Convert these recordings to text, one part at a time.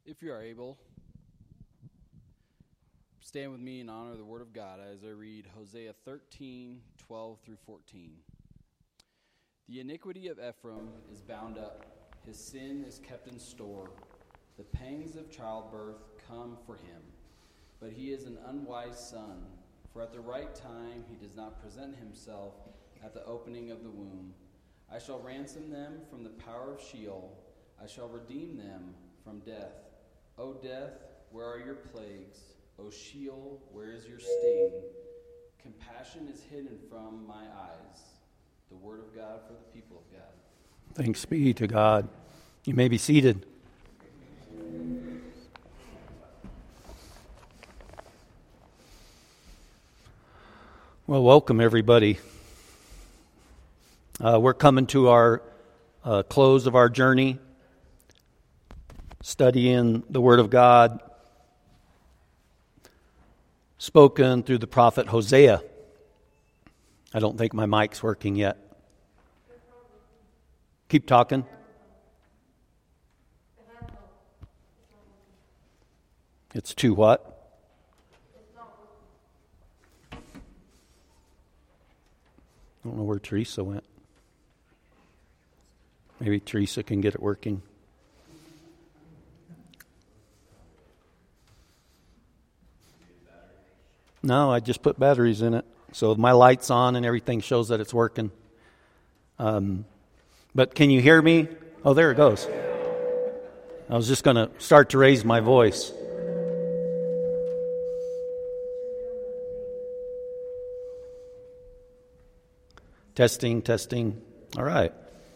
If you are able, stand with me in honor of the Word of God as I read Hosea 13, 12 through 14. The iniquity of Ephraim is bound up, his sin is kept in store. The pangs of childbirth come for him, but he is an unwise son, for at the right time he does not present himself at the opening of the womb. I shall ransom them from the power of Sheol, I shall redeem them from death. O death, where are your plagues? O Sheol, where is your sting? Compassion is hidden from my eyes. The word of God for the people of God. Thanks be to God. You may be seated. Well, welcome everybody. We're coming to our close of our journey, studying the Word of God, spoken through the prophet Hosea. I don't think my mic's working yet. Keep talking. It's too what? I don't know where Teresa went. Maybe Teresa can get it working. No, I just put batteries in it. So my light's on and everything shows that it's working. But can you hear me? Oh, there it goes. I was just going to start to raise my voice. Testing, testing. All right.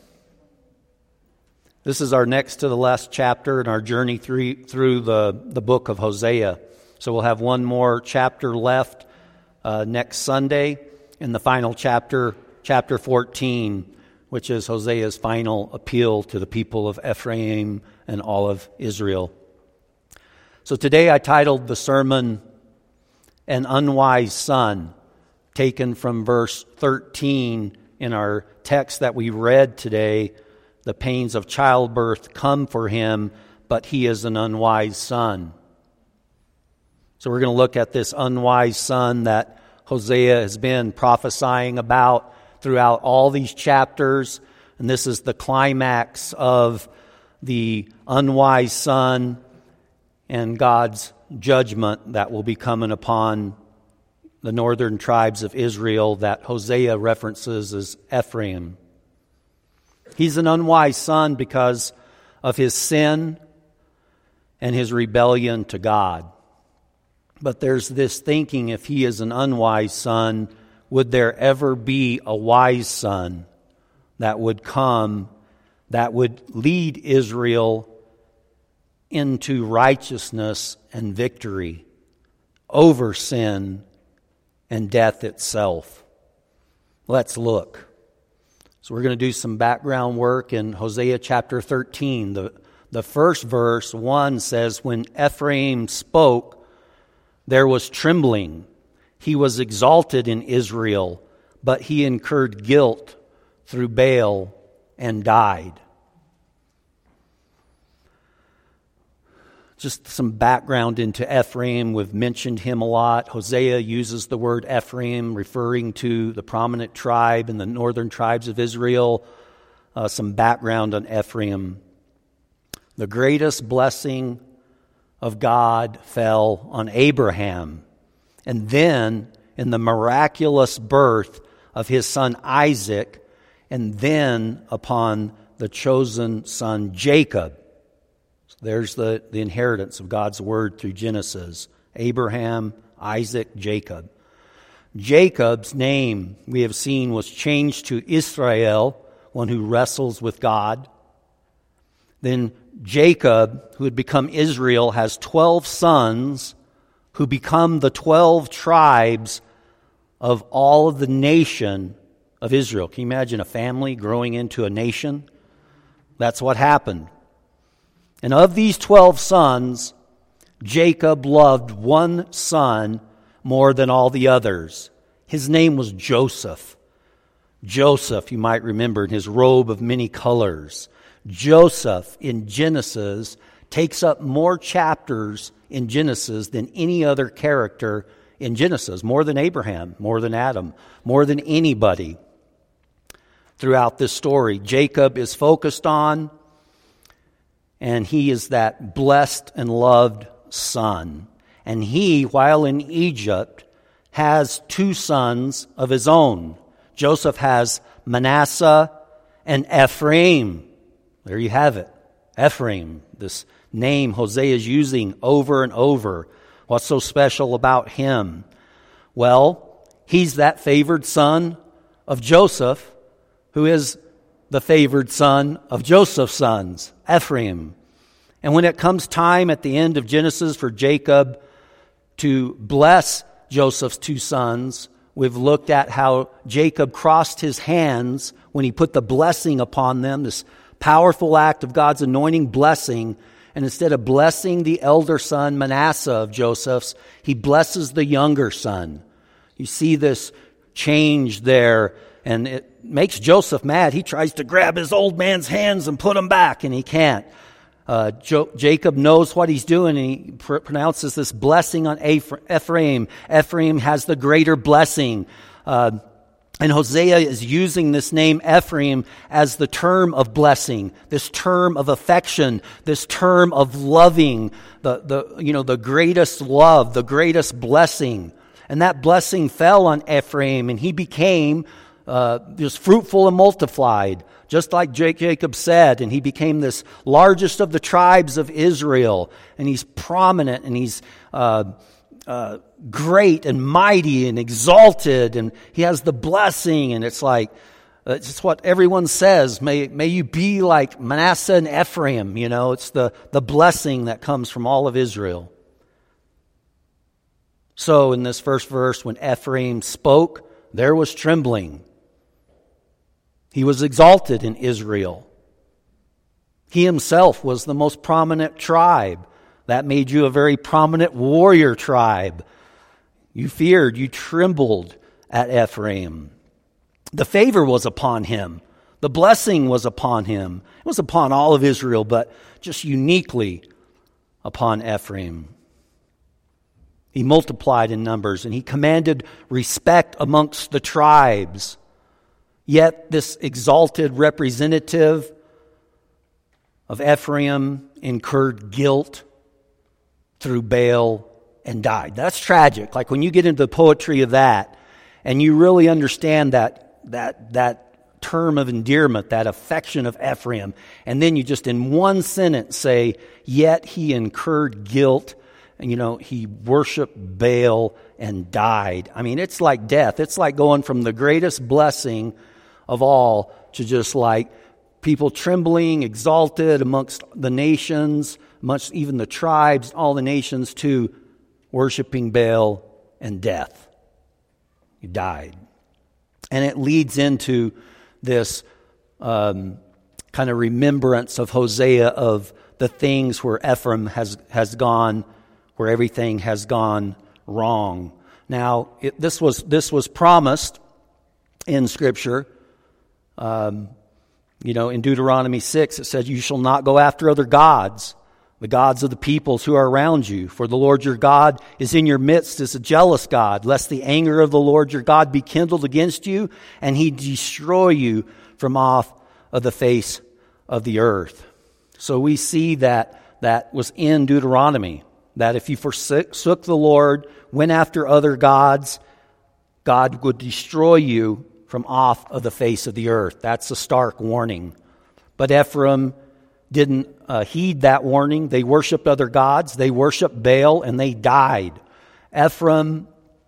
This is our next to the last chapter in our journey through the book of Hosea. So we'll have one more chapter left next Sunday in the final chapter, chapter 14, which is Hosea's final appeal to the people of Ephraim and all of Israel. So today I titled the sermon, An Unwise Son, taken from verse 13 in our text that we read today. The pains of childbirth come for him, but he is an unwise son. So we're going to look at this unwise son that Hosea has been prophesying about throughout all these chapters. And this is the climax of the unwise son and God's judgment that will be coming upon the northern tribes of Israel that Hosea references as Ephraim. He's an unwise son because of his sin and his rebellion to God. But there's this thinking, if he is an unwise son, would there ever be a wise son that would come, that would lead Israel into righteousness and victory over sin and death itself? Let's look. So we're going to do some background work in Hosea chapter 13. The first verse, 1, says, when Ephraim spoke, there was trembling. He was exalted in Israel, but he incurred guilt through Baal and died. Just some background into Ephraim. We've mentioned him a lot. Hosea uses the word Ephraim, referring to the prominent tribe in the northern tribes of Israel. Some background on Ephraim. The greatest blessing of God fell on Abraham. And then in the miraculous birth of his son Isaac, and then upon the chosen son Jacob. So there's the inheritance of God's word through Genesis. Abraham, Isaac, Jacob. Jacob's name, we have seen, was changed to Israel, one who wrestles with God. Then Jacob, who had become Israel, has 12 sons who become the 12 tribes of all of the nation of Israel. Can you imagine a family growing into a nation? That's what happened. And of these 12 sons, Jacob loved one son more than all the others. His name was Joseph. Joseph, you might remember, in his robe of many colors. Joseph in Genesis takes up more chapters in Genesis than any other character in Genesis, more than Abraham, more than Adam, more than anybody throughout this story. Jacob is focused on, and he is that blessed and loved son. And he, while in Egypt, has two sons of his own. Joseph has Manasseh and Ephraim. There you have it. Ephraim, this name Hosea is using over and over. What's so special about him? Well, he's that favored son of Joseph, who is the favored son of Joseph's sons, Ephraim. And when it comes time at the end of Genesis for Jacob to bless Joseph's two sons, we've looked at how Jacob crossed his hands when he put the blessing upon them, this powerful act of God's anointing blessing. And instead of blessing the elder son, Manasseh of Joseph's, he blesses the younger son. You see this change there, and it makes Joseph mad. He tries to grab his old man's hands and put them back, and he can't. Jacob knows what he's doing, and he pronounces this blessing on Ephraim. Ephraim has the greater blessing. And Hosea is using this name Ephraim as the term of blessing, this term of affection, this term of loving, the greatest love, the greatest blessing. And that blessing fell on Ephraim, and he became just fruitful and multiplied, just like Jacob said, and he became this largest of the tribes of Israel. And he's prominent, and he's great and mighty and exalted, and he has the blessing, and it's like, it's what everyone says, may you be like Manasseh and Ephraim, it's the blessing that comes from all of Israel. So in this first verse, when Ephraim spoke, there was trembling. He was exalted in Israel. He himself was the most prominent tribe. That made you a very prominent warrior tribe. You feared, you trembled at Ephraim. The favor was upon him. The blessing was upon him. It was upon all of Israel, but just uniquely upon Ephraim. He multiplied in numbers, and he commanded respect amongst the tribes. Yet this exalted representative of Ephraim incurred guilt through Baal and died. That's tragic. Like when you get into the poetry of that, and you really understand that term of endearment, that affection of Ephraim, and then you just in one sentence say, yet he incurred guilt, and he worshiped Baal and died. I mean, it's like death. It's like going from the greatest blessing of all to just like people trembling, exalted amongst the nations, amongst even the tribes, all the nations, to worshiping Baal and death. He died. And it leads into this kind of remembrance of Hosea of the things where Ephraim has gone, where everything has gone wrong. Now, this was promised in Scripture. In Deuteronomy 6, it says, "You shall not go after other gods, the gods of the peoples who are around you. For the Lord your God is in your midst as a jealous God, lest the anger of the Lord your God be kindled against you, and he destroy you from off of the face of the earth." So we see that was in Deuteronomy, that if you forsook the Lord, went after other gods, God would destroy you from off of the face of the earth. That's a stark warning. But Ephraim didn't heed that warning. They worshiped other gods. They worshiped Baal, and they died. Ephraim,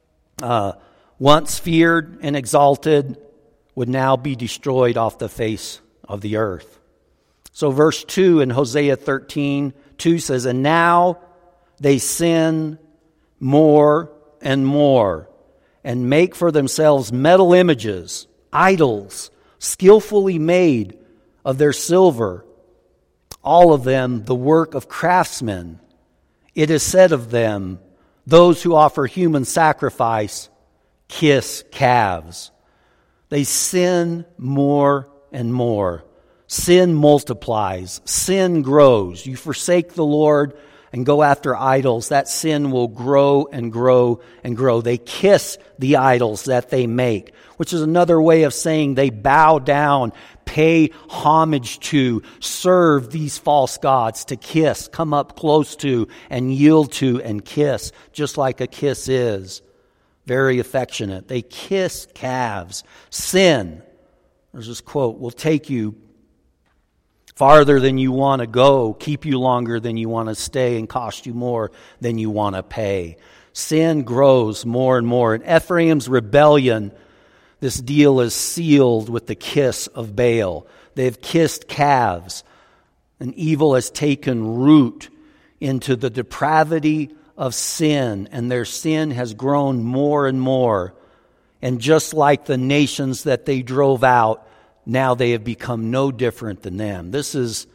once feared and exalted, would now be destroyed off the face of the earth. So verse 2 in Hosea 13:2 says, "And now they sin more and more, and make for themselves metal images, idols, skillfully made of their silver, all of them the work of craftsmen. It is said of them, those who offer human sacrifice kiss calves." They sin more and more. sin multiplies, sin grows. You forsake the Lord and go after idols, that sin will grow and grow and grow. They kiss the idols that they make, which is another way of saying they bow down, pay homage to, serve these false gods, to kiss, come up close to, and yield to and kiss, just like a kiss is. Very affectionate. They kiss calves. Sin, there's this quote, will take you farther than you want to go, keep you longer than you want to stay, and cost you more than you want to pay. Sin grows more and more. In Ephraim's rebellion, this deal is sealed with the kiss of Baal. They've kissed calves, and evil has taken root into the depravity of sin, and their sin has grown more and more. And just like the nations that they drove out, now they have become no different than them. This is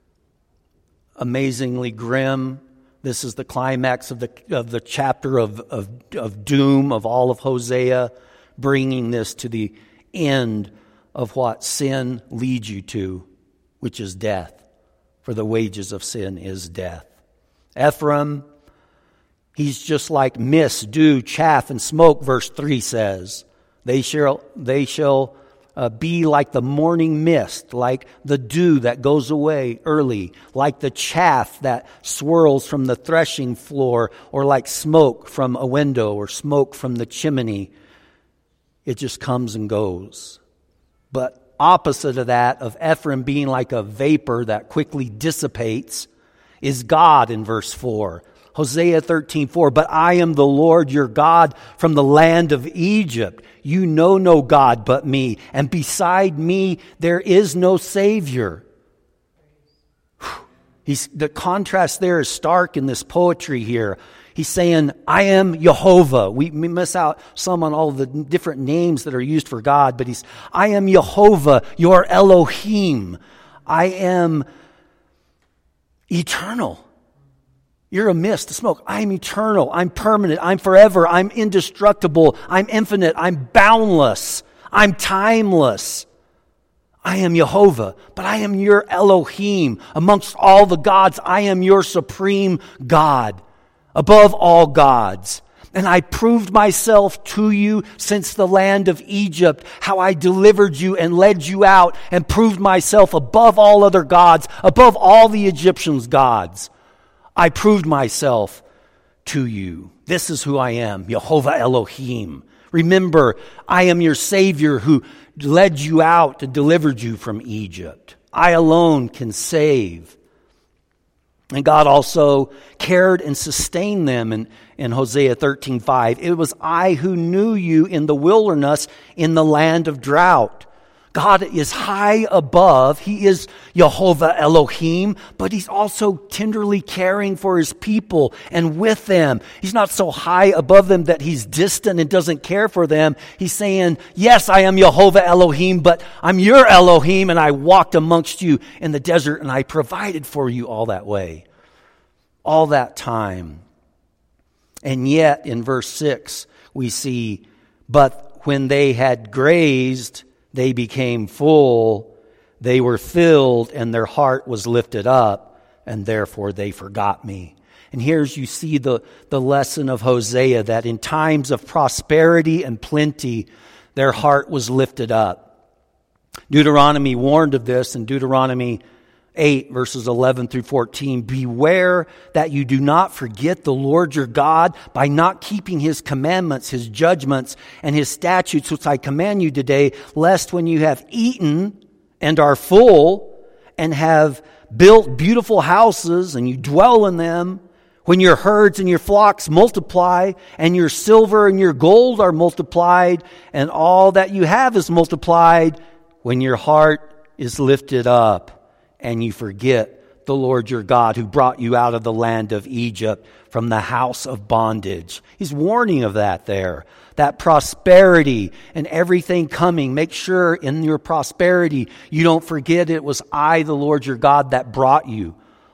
amazingly grim. This is the climax of the chapter of doom of all of Hosea, bringing this to the end of what sin leads you to, which is death. For the wages of sin is death. Ephraim, he's just like mist, dew, chaff, and smoke, verse 3 says. They shall be like the morning mist, like the dew that goes away early, like the chaff that swirls from the threshing floor, or like smoke from a window or smoke from the chimney. It just comes and goes. But opposite of that, of Ephraim being like a vapor that quickly dissipates, is God in verse 4. Hosea 13:4, but I am the Lord your God from the land of Egypt. You know no God but me, and beside me there is no Savior. The contrast there is stark in this poetry here. He's saying, I am Jehovah. We miss out some on all the different names that are used for God, but I am Jehovah, your Elohim. I am eternal. You're a mist, a smoke. I'm eternal. I'm permanent. I'm forever. I'm indestructible. I'm infinite. I'm boundless. I'm timeless. I am Jehovah, but I am your Elohim. Amongst all the gods, I am your supreme God, above all gods. And I proved myself to you since the land of Egypt, how I delivered you and led you out, and proved myself above all other gods, above all the Egyptians' gods. I proved myself to you. This is who I am, Jehovah Elohim. Remember, I am your Savior who led you out and delivered you from Egypt. I alone can save. And God also cared and sustained them in Hosea 13:5. It was I who knew you in the wilderness, in the land of drought. God is high above. He is Jehovah Elohim, but He's also tenderly caring for His people and with them. He's not so high above them that He's distant and doesn't care for them. He's saying, yes, I am Jehovah Elohim, but I'm your Elohim, and I walked amongst you in the desert, and I provided for you all that way, all that time. And yet, in verse 6, we see, but when they had grazed, they became full, they were filled, and their heart was lifted up, and therefore they forgot me. And here's you see the lesson of Hosea, that in times of prosperity and plenty, their heart was lifted up. Deuteronomy warned of this in Deuteronomy 8, verses 11 through 14. Beware that you do not forget the Lord your God by not keeping His commandments, His judgments, and His statutes, which I command you today, lest when you have eaten and are full and have built beautiful houses and you dwell in them, when your herds and your flocks multiply and your silver and your gold are multiplied and all that you have is multiplied, when your heart is lifted up, and you forget the Lord your God who brought you out of the land of Egypt from the house of bondage. He's warning of that there. That prosperity and everything coming. Make sure in your prosperity you don't forget it was I, the Lord your God, that brought you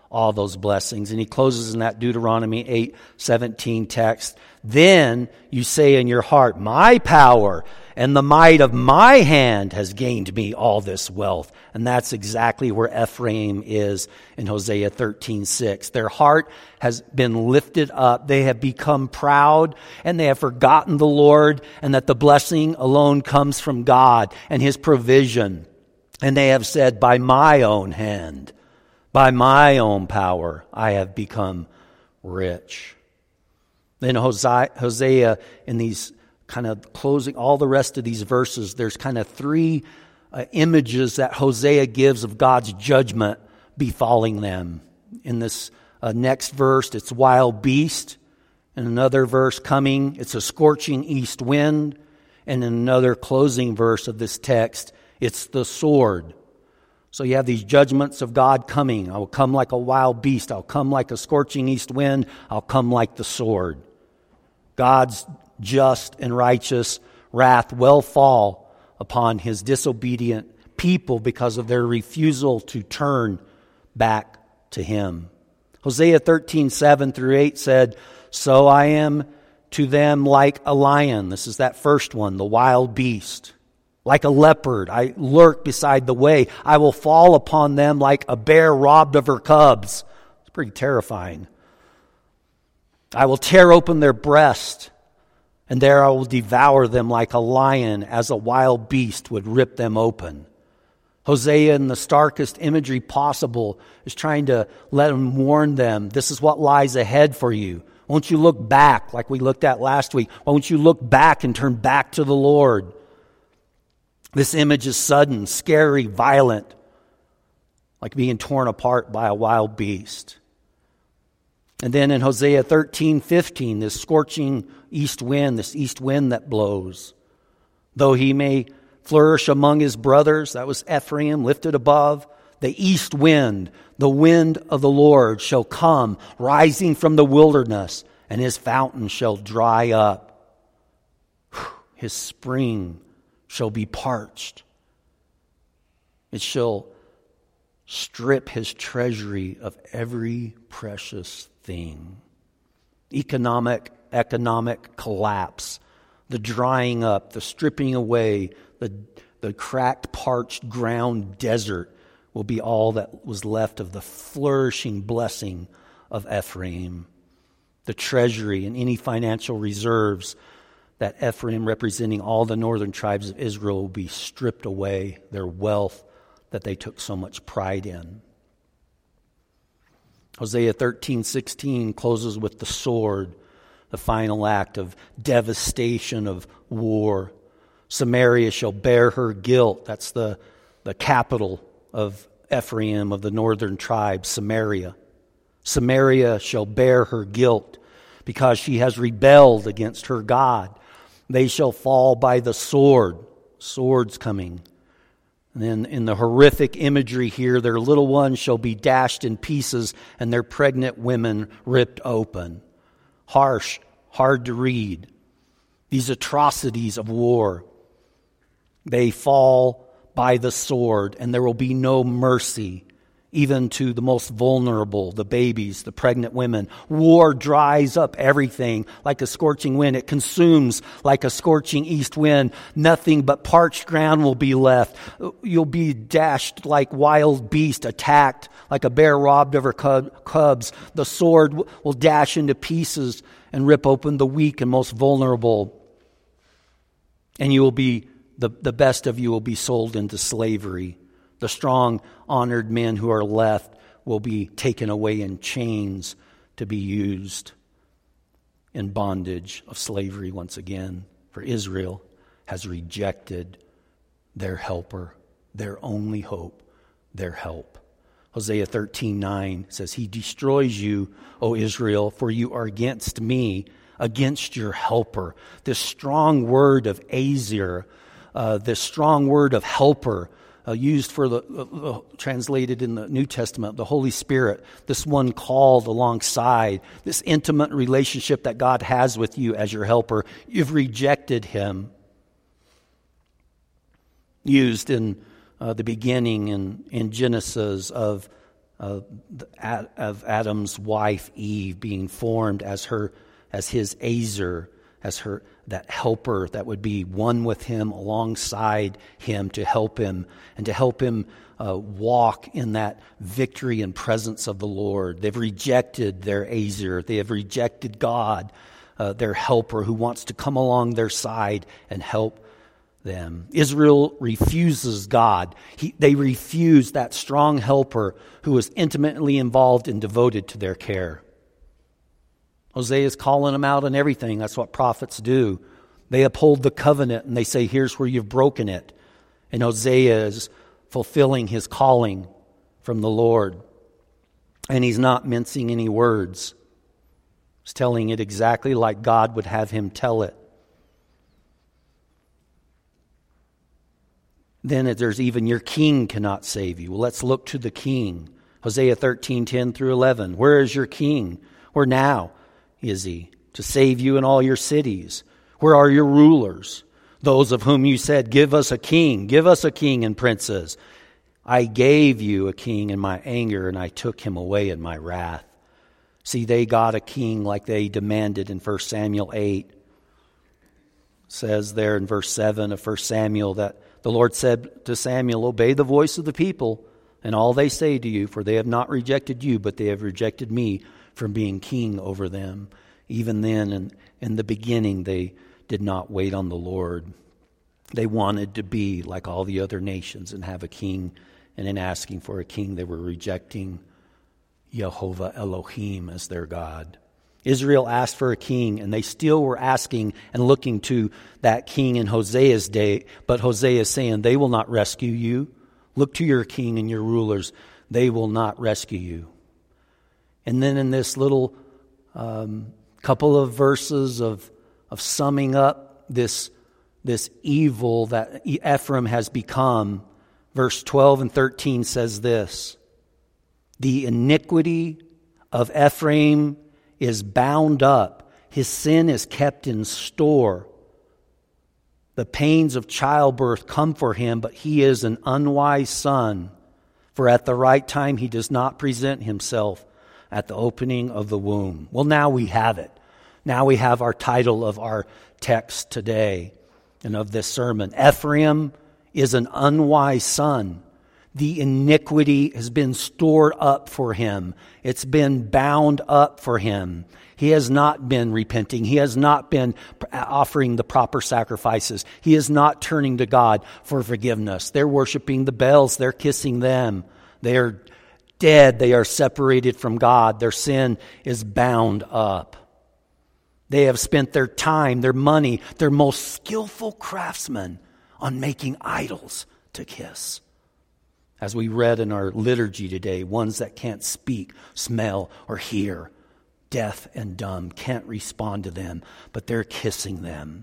all those blessings. And he closes in that Deuteronomy 8:17 text. Then you say in your heart, my power and the might of my hand has gained me all this wealth. And that's exactly where Ephraim is in Hosea 13:6. Their heart has been lifted up. They have become proud and they have forgotten the Lord and that the blessing alone comes from God and His provision. And they have said, by my own hand, by my own power, I have become rich. Then Hosea, in these kind of closing all the rest of these verses, there's kind of three images that Hosea gives of God's judgment befalling them. In this next verse, it's wild beast. In another verse coming, it's a scorching east wind. And in another closing verse of this text, it's the sword. So you have these judgments of God coming. I will come like a wild beast. I'll come like a scorching east wind. I'll come like the sword. God's just and righteous wrath will fall upon His disobedient people because of their refusal to turn back to Him. Hosea 13:7-8 said, so I am to them like a lion. This is that first one, the wild beast. Like a leopard, I lurk beside the way. I will fall upon them like a bear robbed of her cubs. It's pretty terrifying. I will tear open their breast, and there I will devour them like a lion, as a wild beast would rip them open. Hosea, in the starkest imagery possible, is trying to let him warn them, this is what lies ahead for you. Won't you look back, like we looked at last week? Won't you look back and turn back to the Lord? This image is sudden, scary, violent, like being torn apart by a wild beast. And then in Hosea 13:15, this scorching east wind, this east wind that blows. Though he may flourish among his brothers, that was Ephraim, lifted above, the east wind, the wind of the Lord shall come, rising from the wilderness, and his fountain shall dry up. His spring shall be parched. It shall strip his treasury of every precious thing. Economic collapse, the drying up, the stripping away, the cracked, parched ground desert will be all that was left of the flourishing blessing of Ephraim. The treasury and any financial reserves that Ephraim, representing all the northern tribes of Israel, will be stripped away, their wealth that they took so much pride in. Hosea 13:16 closes with the sword, the final act of devastation of war. Samaria shall bear her guilt. That's the capital of Ephraim, of the northern tribes, Samaria. Samaria shall bear her guilt because she has rebelled against her God. They shall fall by the sword. Sword's coming. And then in the horrific imagery here, their little ones shall be dashed in pieces and their pregnant women ripped open. Harsh, hard to read. These atrocities of war, they fall by the sword, and there will be no mercy, even to the most vulnerable, the babies, the pregnant women. War dries up everything like a scorching wind. It consumes like a scorching east wind. Nothing but parched ground will be left. You'll be dashed like wild beast, attacked like a bear robbed of her cubs. The sword will dash into pieces and rip open the weak and most vulnerable. And you will be, the best of you will be sold into slavery. The strong, honored men who are left will be taken away in chains to be used in bondage of slavery once again. For Israel has rejected their helper, their only hope, their help. Hosea 13:9 says, He destroys you, O Israel, for you are against me, against your helper. This strong word of Azir, this strong word of helper, used for the translated in the New Testament, the Holy Spirit, this one called alongside, this intimate relationship that God has with you as your helper. You've rejected him. Used in the beginning in Genesis of of Adam's wife Eve being formed as his Azer, as that helper that would be one with him, alongside him, to help him walk in that victory and presence of the Lord. They've rejected their Azer. They have rejected God, their helper, who wants to come along their side and help them. Israel refuses God. They refuse that strong helper who is intimately involved and devoted to their care. Hosea is calling them out on everything. That's what prophets do. They uphold the covenant and they say, here's where you've broken it. And Hosea is fulfilling his calling from the Lord. And he's not mincing any words. He's telling it exactly like God would have him tell it. Then there's even your king cannot save you. Well, let's look to the king. Hosea 13:10 through 11. Where is your king? Where now is he to save you in all your cities? Where are your rulers? Those of whom you said, give us a king and princes. I gave you a king in my anger, and I took him away in my wrath. See, they got a king like they demanded in 1 Samuel 8. It says there in verse 7 of 1 Samuel that the Lord said to Samuel, obey the voice of the people and all they say to you, for they have not rejected you, but they have rejected me from being king over them. Even then, in the beginning, they did not wait on the Lord. They wanted to be like all the other nations and have a king. And in asking for a king, they were rejecting Jehovah Elohim as their God. Israel asked for a king, and they still were asking and looking to that king in Hosea's day. But Hosea is saying, they will not rescue you. Look to your king and your rulers. They will not rescue you. And then in this little couple of verses of summing up this evil that Ephraim has become, verse 12 and 13 says this: the iniquity of Ephraim is bound up. His sin is kept in store. The pains of childbirth come for him, but he is an unwise son. For at the right time he does not present himself at the opening of the womb. Well, now we have it. Now we have our title of our text today and of this sermon. Ephraim is an unwise son. The iniquity has been stored up for him. It's been bound up for him. He has not been repenting. He has not been offering the proper sacrifices. He is not turning to God for forgiveness. They're worshiping the Baals. They're kissing them. They are dead. They are separated from God. Their sin is bound up. They have spent their time, their money, their most skillful craftsmen on making idols to kiss. As we read in our liturgy today, ones that can't speak, smell, or hear, deaf and dumb, can't respond to them, but they're kissing them.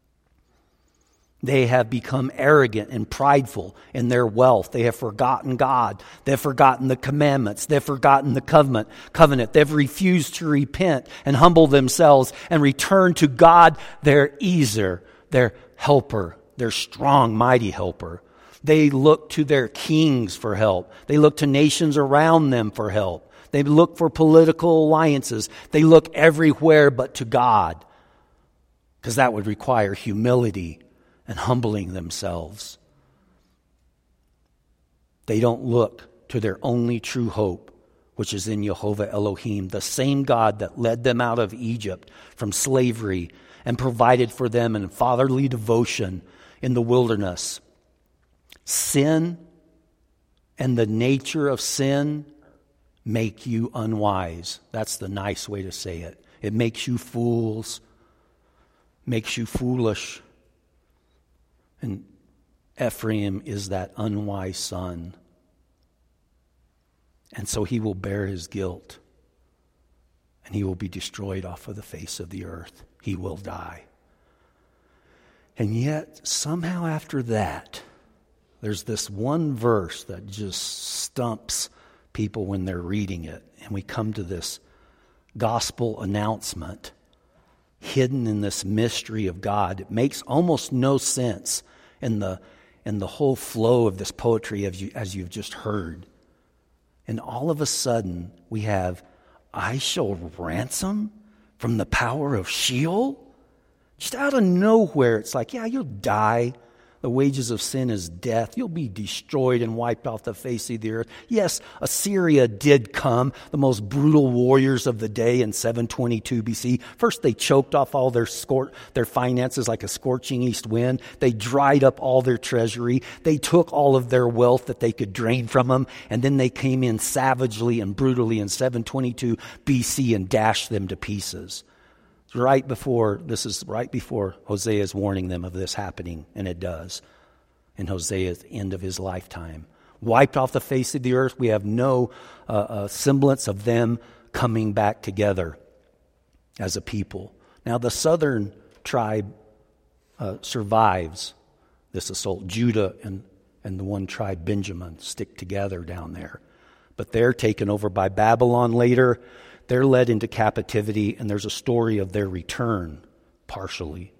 They have become arrogant and prideful in their wealth. They have forgotten God. They've forgotten the commandments. They've forgotten the covenant. They've refused to repent and humble themselves and return to God, their Ezer, their helper, their strong, mighty helper. They look to their kings for help. They look to nations around them for help. They look for political alliances. They look everywhere but to God, because that would require humility and humbling themselves. They don't look to their only true hope, which is in Jehovah Elohim, the same God that led them out of Egypt from slavery and provided for them in fatherly devotion in the wilderness. Sin and the nature of sin make you unwise. That's the nice way to say it. It makes you fools, makes you foolish. And Ephraim is that unwise son. And so he will bear his guilt. And he will be destroyed off of the face of the earth. He will die. And yet, somehow after that, there's this one verse that just stumps people when they're reading it. And we come to this gospel announcement hidden in this mystery of God. It makes almost no sense in the whole flow of this poetry as you've just heard. And all of a sudden, we have, I shall ransom from the power of Sheol? Just out of nowhere, it's like, yeah, you'll die. The wages of sin is death. You'll be destroyed and wiped off the face of the earth. Yes, Assyria did come, the most brutal warriors of the day in 722 BC. First, they choked off all their finances like a scorching east wind. They dried up all their treasury. They took all of their wealth that they could drain from them. And then they came in savagely and brutally in 722 BC and dashed them to pieces. This is right before Hosea is warning them of this happening, and it does. In Hosea's end of his lifetime. Wiped off the face of the earth. We have no semblance of them coming back together as a people. Now the southern tribe survives this assault. Judah and the one tribe, Benjamin, stick together down there. But they're taken over by Babylon later. They're led into captivity, and there's a story of their return, partially.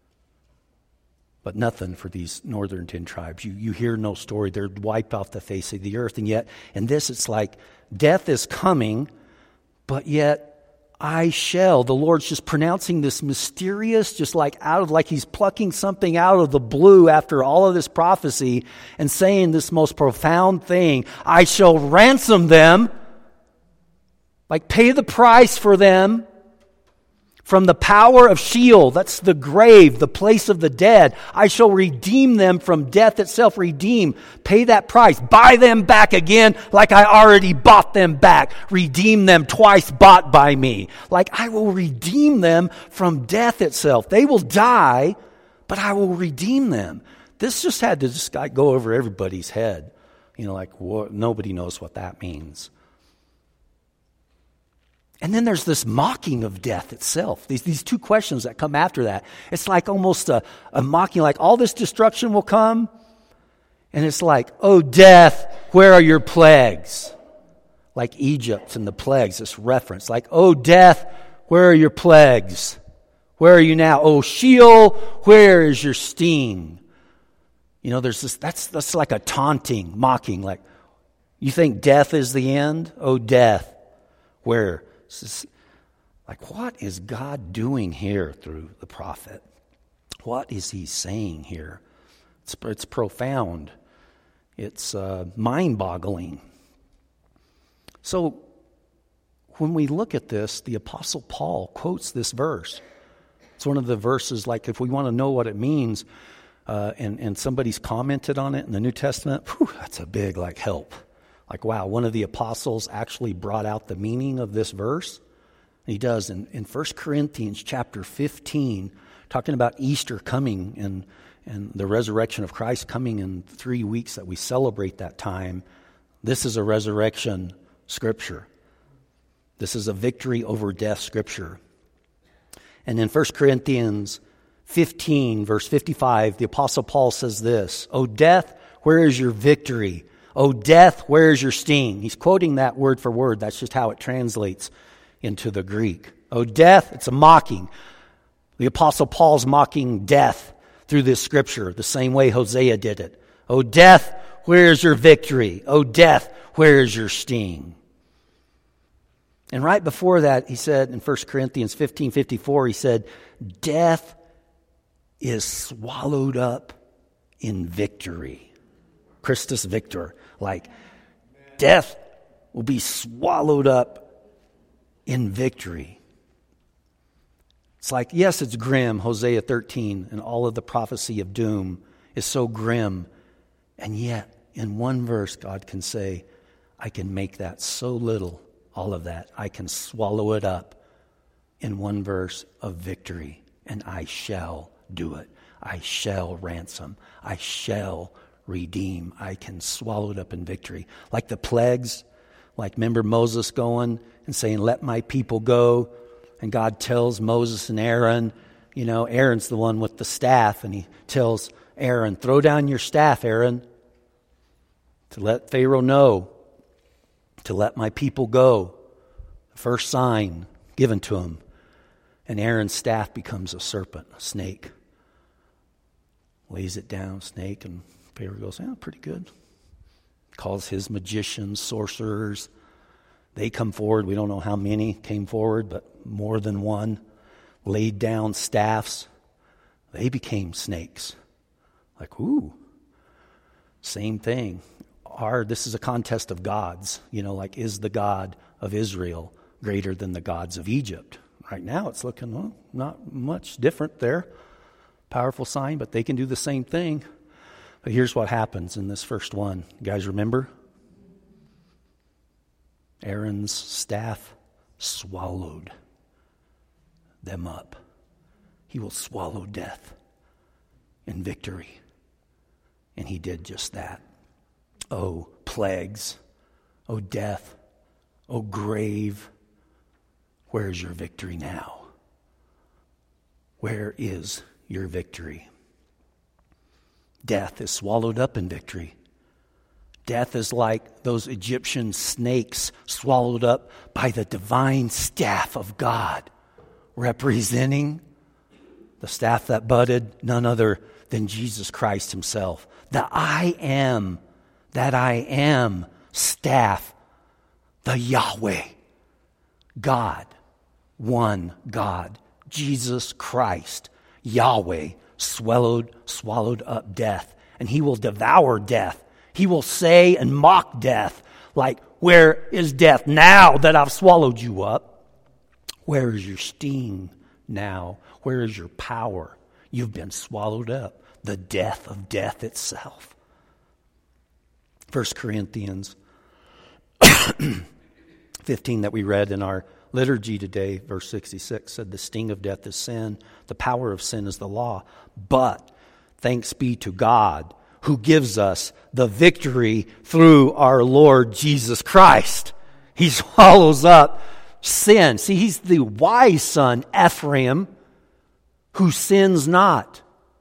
But nothing for these northern 10 tribes. You hear no story. They're wiped off the face of the earth. And yet, in this, it's like death is coming, but yet I shall. The Lord's just pronouncing this mysterious, just like he's plucking something out of the blue after all of this prophecy and saying this most profound thing. I shall ransom them. Like pay the price for them from the power of Sheol. That's the grave, the place of the dead. I shall redeem them from death itself. Redeem. Pay that price. Buy them back again like I already bought them back. Redeem them twice bought by me. Like I will redeem them from death itself. They will die, but I will redeem them. This just had to go over everybody's head. Nobody knows what that means. And then there's this mocking of death itself. These two questions that come after that. It's like almost a mocking, like all this destruction will come. And it's like, oh death, where are your plagues? Like Egypt and the plagues, this reference. Like, oh death, where are your plagues? Where are you now? Oh Sheol, where is your sting? There's this, that's like a taunting, mocking. Like, you think death is the end? Oh death, where? Like, what is God doing here through the prophet? What is he saying here? It's profound. It's mind-boggling. So, when we look at this, the Apostle Paul quotes this verse. It's one of the verses, like, if we want to know what it means, and somebody's commented on it in the New Testament, that's a big, help. Like, wow, one of the apostles actually brought out the meaning of this verse. He does in 1 Corinthians chapter 15, talking about Easter coming and the resurrection of Christ coming in 3 weeks that we celebrate that time. This is a resurrection scripture. This is a victory over death scripture. And in 1 Corinthians 15, verse 55, the Apostle Paul says this, O death, where is your victory? O death, where is your sting? He's quoting that word for word. That's just how it translates into the Greek. O death, it's a mocking. The Apostle Paul's mocking death through this scripture, the same way Hosea did it. O death, where is your victory? O death, where is your sting? And right before that, he said in 1 Corinthians 15:54, he said, death is swallowed up in victory. Christus Victor. Like, death will be swallowed up in victory. It's like, yes, it's grim, Hosea 13, and all of the prophecy of doom is so grim. And yet, in one verse, God can say, I can make that so little, all of that. I can swallow it up in one verse of victory, and I shall do it. I shall ransom. I shall redeem. I can swallow it up in victory. Like the plagues, like remember Moses going and saying, let my people go. And God tells Moses and Aaron, Aaron's the one with the staff. And he tells Aaron, throw down your staff, Aaron, to let Pharaoh know, to let my people go. The first sign given to him. And Aaron's staff becomes a serpent, a snake. Lays it down, snake, and Pharaoh goes, pretty good. calls his magicians, sorcerers. They come forward. We don't know how many came forward, but more than one. Laid down staffs. They became snakes. Like, ooh. Same thing. This is a contest of gods. Like, is the God of Israel greater than the gods of Egypt? Right now it's looking, not much different there. Powerful sign, but they can do the same thing. But here's what happens in this first one. You guys remember? Aaron's staff swallowed them up. He will swallow death in victory. And he did just that. Oh, plagues. Oh, death. Oh, grave. Where is your victory now? Where is your victory? Death is swallowed up in victory. Death is like those Egyptian snakes swallowed up by the divine staff of God, representing the staff that budded, none other than Jesus Christ himself. The I am, that I am staff, the Yahweh, God, one God, Jesus Christ, Yahweh, swallowed up death, and he will devour death. He will say and mock death, like, where is death now that I've swallowed you up? Where is your sting now? Where is your power? You've been swallowed up. The death of death itself. 1 Corinthians 15 that we read in our liturgy today, verse 66, said the sting of death is sin. The power of sin is the law. But thanks be to God who gives us the victory through our Lord Jesus Christ. He swallows up sin. See, he's the wise son, Ephraim, who sins not.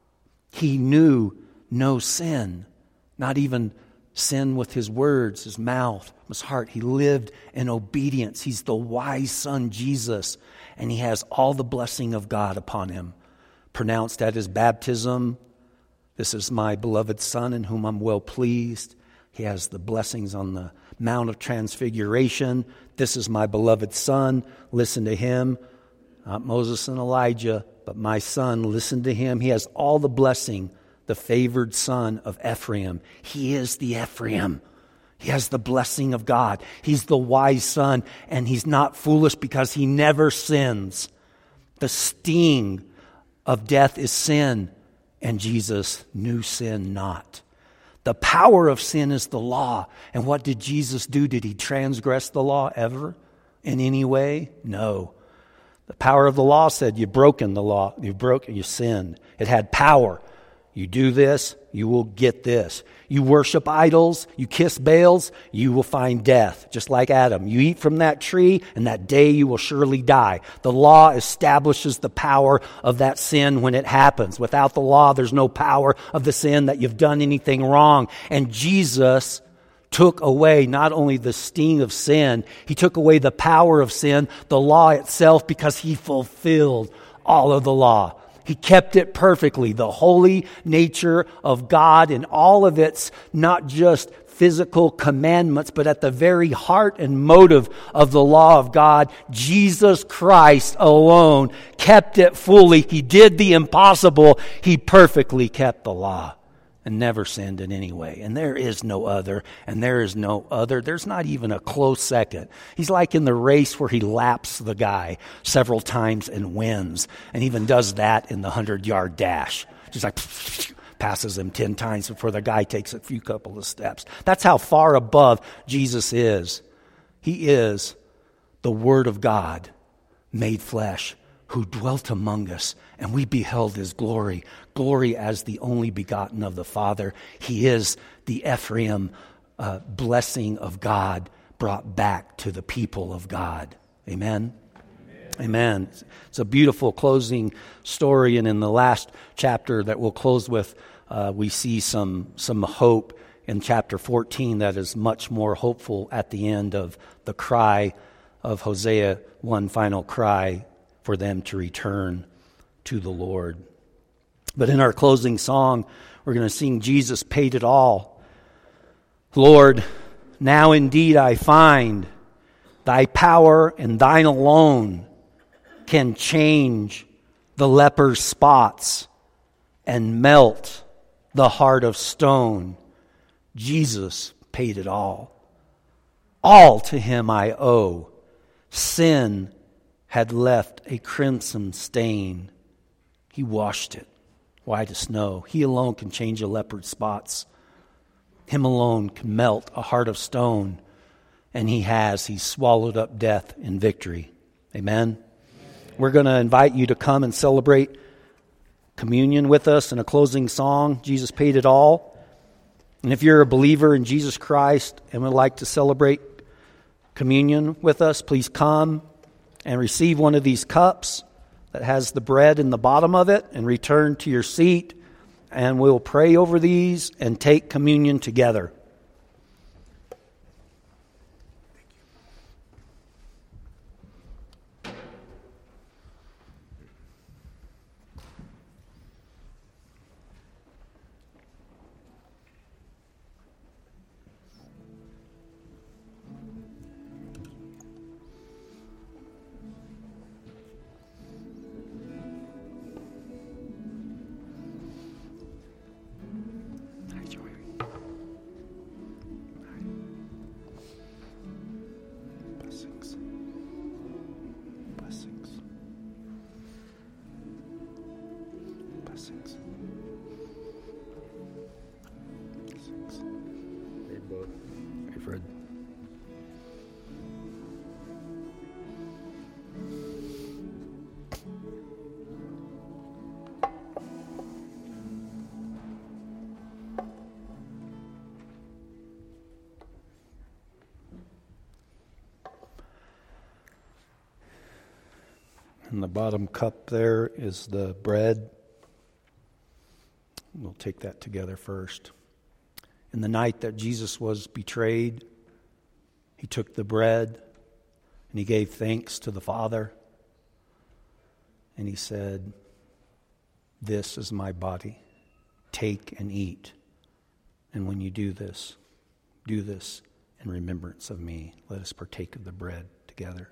He knew no sin, not even sin with his words, his mouth, his heart. He lived in obedience. He's the wise son, Jesus, and he has all the blessing of God upon him. Pronounced at his baptism, this is my beloved son in whom I'm well pleased. He has the blessings on the Mount of Transfiguration. This is my beloved son. Listen to him. Not Moses and Elijah, but my son. Listen to him. He has all the blessing. The favored son of Ephraim. He is the Ephraim. He has the blessing of God. He's the wise son, and he's not foolish because he never sins. The sting of death is sin, and Jesus knew sin not. The power of sin is the law. And what did Jesus do? Did he transgress the law ever in any way? No. The power of the law said, you've broken the law. You sinned. It had power. You do this, you will get this. You worship idols, you kiss Baals, you will find death, just like Adam. You eat from that tree, and that day you will surely die. The law establishes the power of that sin when it happens. Without the law, there's no power of the sin that you've done anything wrong. And Jesus took away not only the sting of sin, he took away the power of sin, the law itself, because he fulfilled all of the law. He kept it perfectly, the holy nature of God in all of its not just physical commandments, but at the very heart and motive of the law of God, Jesus Christ alone kept it fully. He did the impossible. He perfectly kept the law and never sinned in any way. And there is no other, and there is no other. There's not even a close second. He's like in the race where he laps the guy several times and wins, and even does that in the 100-yard dash. Just like passes him 10 times before the guy takes a few couple of steps. That's how far above Jesus is. He is the Word of God made flesh, who dwelt among us, and we beheld his glory as the only begotten of the Father. He is the Ephraim blessing of God brought back to the people of God. Amen? Amen. It's a beautiful closing story, and in the last chapter that we'll close with, we see some hope in chapter 14 that is much more hopeful at the end of the cry of Hosea, one final cry for them to return to the Lord. But in our closing song, we're going to sing Jesus Paid It All. Lord, now indeed I find thy power and thine alone can change the leper's spots and melt the heart of stone. Jesus paid it all. All to him I owe. Sin had left a crimson stain. He washed it white as snow. He alone can change a leopard's spots. Him alone can melt a heart of stone. And he has. He's swallowed up death in victory. Amen. We're going to invite you to come and celebrate communion with us in a closing song. Jesus paid it all. And if you're a believer in Jesus Christ and would like to celebrate communion with us, please come and receive one of these cups that has the bread in the bottom of it and return to your seat, and we'll pray over these and take communion together. In the bottom cup there is the bread. We'll take that together first. In the night that Jesus was betrayed, he took the bread and he gave thanks to the Father. And he said, "This is my body. Take and eat. And when you do this in remembrance of me." Let us partake of the bread together.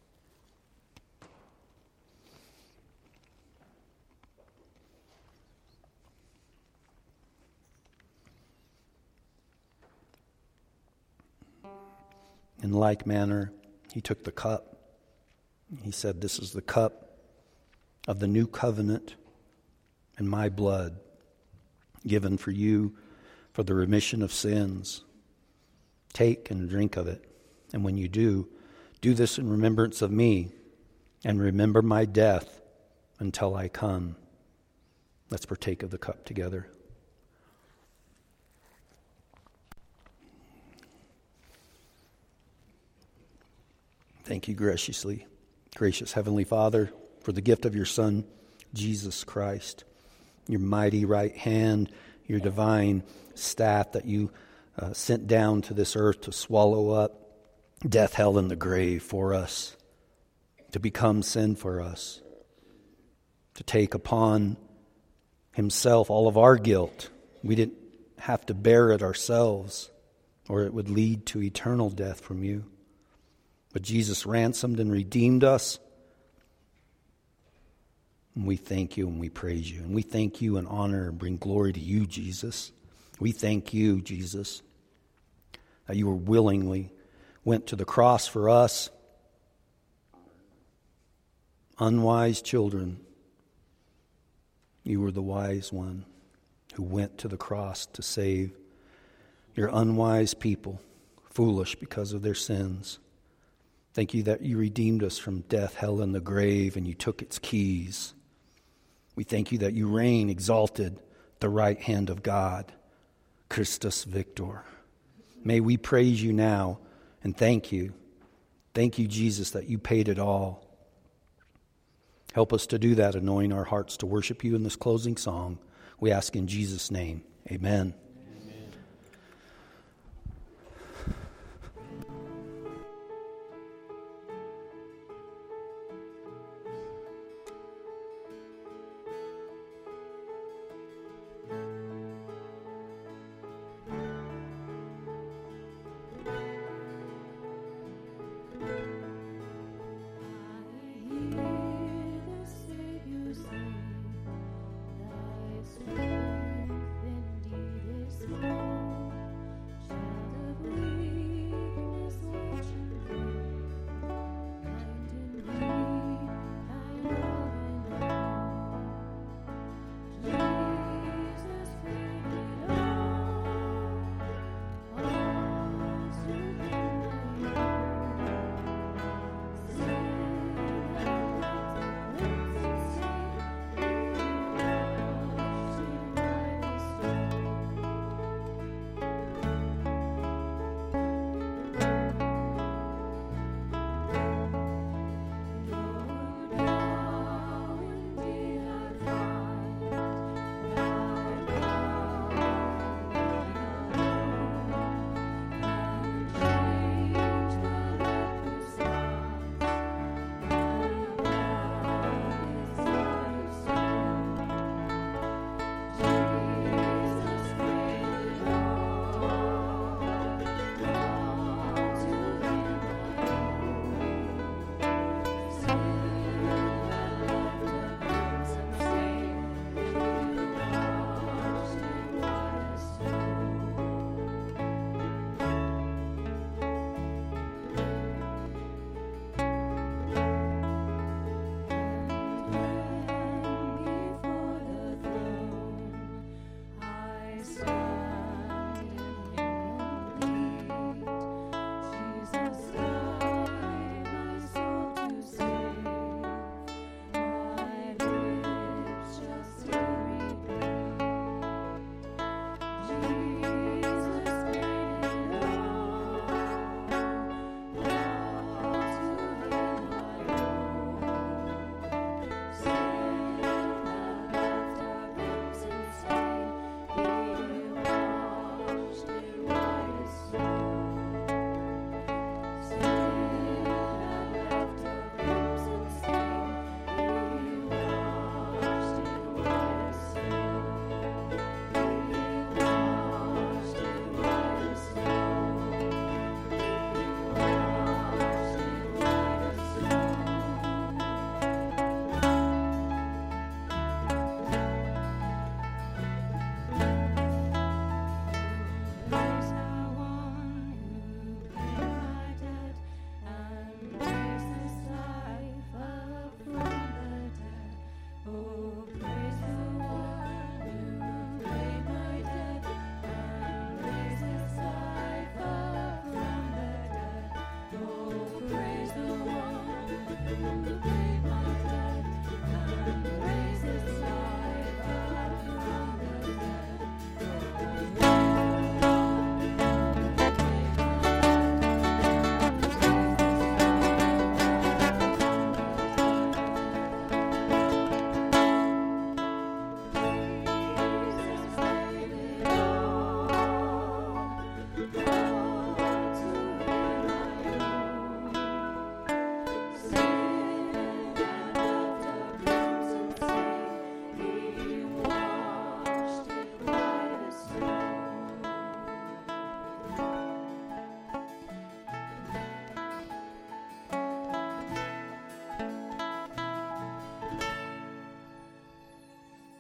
In like manner, he took the cup. He said, "This is the cup of the new covenant in my blood, given for you for the remission of sins. Take and drink of it. And when you do this in remembrance of me, and remember my death until I come." Let's partake of the cup together. Thank you gracious Heavenly Father, for the gift of your Son, Jesus Christ, your mighty right hand, your divine staff that you sent down to this earth to swallow up death, hell, and the grave for us, to become sin for us, to take upon himself all of our guilt. We didn't have to bear it ourselves, or it would lead to eternal death from you. But Jesus ransomed and redeemed us. And we thank you and we praise you. And we thank you and honor and bring glory to you, Jesus. We thank you, Jesus, that you willingly went to the cross for us, unwise children. You were the wise one who went to the cross to save your unwise people, foolish because of their sins. Thank you that you redeemed us from death, hell, and the grave, and you took its keys. We thank you that you reign exalted at the right hand of God, Christus Victor. May we praise you now and thank you. Thank you, Jesus, that you paid it all. Help us to do that, anointing our hearts to worship you in this closing song. We ask in Jesus' name. Amen.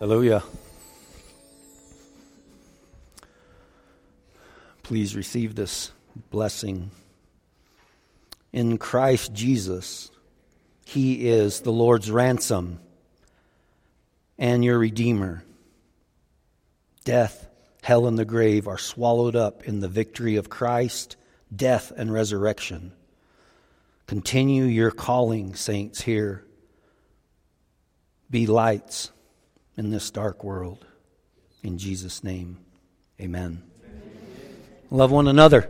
Hallelujah. Please receive this blessing. In Christ Jesus, He is the Lord's ransom and your Redeemer. Death, hell, and the grave are swallowed up in the victory of Christ, death, and resurrection. Continue your calling, saints, here. Be lights in this dark world. In Jesus' name, amen. Love one another.